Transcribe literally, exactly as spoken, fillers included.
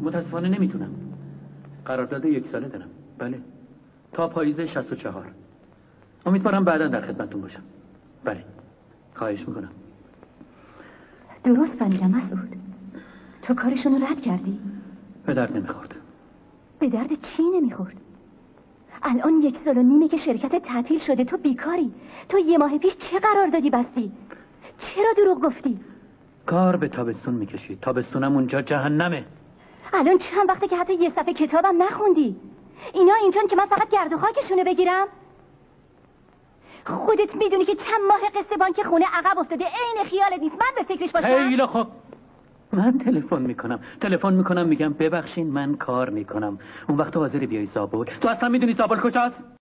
متاسفانه نمیتونم. قرارداد یک ساله دارم. بله، تا پاییز شصت و چهار. امیدوارم بعدا در خدمتتون باشم. بله، خواهش میکنم. درست فهمیدم مسعود، تو کارشون رو رد کردی؟ به درد نمیخورد. به درد چی نمیخورد؟ الان یک سال و نیمه که شرکت تعطیل شده، تو بیکاری. تو یه ماه پیش چه قراردادی بستی؟ چرا دروغ گفتی؟ کار به تابستون میکشید. تابستونم اونجا جهنمه. الان چند وقته که حتی یه صفحه کتابم نخوندی؟ اینا اینجان که من فقط گرد و خاکشونه بگیرم؟ خودت میدونی که چند ماه قسط بانک خونه عقب افتاده، عین خیالت نیست من به فکرش باشم. خیلی خب، من تلفن میکنم تلفن میکنم میگم ببخشین من کار میکنم. اون وقت حاضری بیای زابل؟ تو اصلا میدونی زابل کجاست؟